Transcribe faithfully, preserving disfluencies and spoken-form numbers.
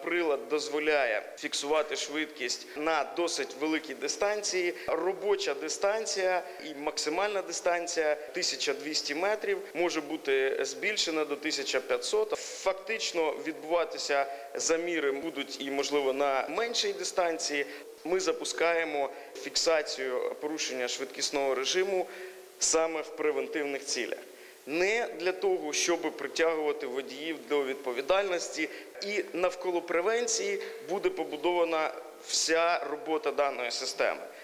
прилад дозволяє фіксувати швидкість на досить великій дистанції. Робоча дистанція і максимальна дистанція тисяча двісті метрів може бути збільшена до тисяча п'ятсот. Фактично відбуватися заміри будуть і, можливо, на меншій дистанції. Ми запускаємо фіксацію порушення швидкісного режиму саме в превентивних цілях. Не для того, щоб притягувати водіїв до відповідальності, і навколо превенції буде побудована вся робота даної системи.